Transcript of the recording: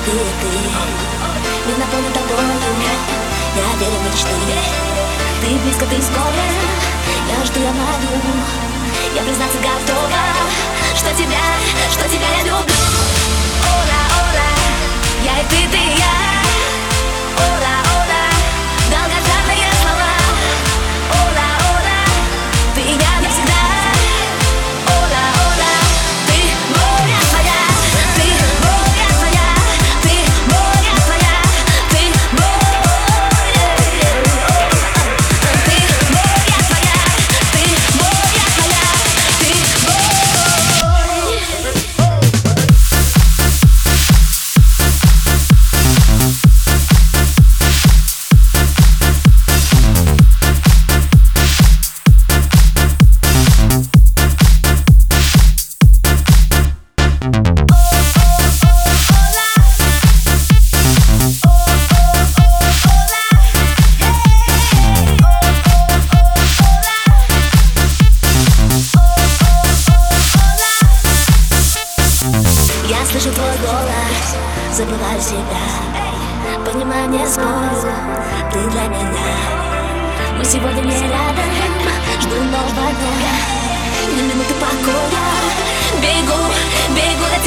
ты Мир наполнен тобою, я верю в мечты. Ты близко, ты скоро, я жду, я могу. Я признаться готова, что тебя я люблю. Ола, ола, я и ты я. Ола, ола, долгожданные слова. Ола, ола, ты и я навсегда. Ола, ола, ты моя твоя, ты моя твоя, ты моя твоя, ты моя, ты моя твоя, ты моя твоя, ты Я слышу твой голос, забываю себя. Понимаю, не спорю, ты для меня. Мы сегодня не рядом, жду нового дня. Ни минуты покоя, бегу, бегу до тебя.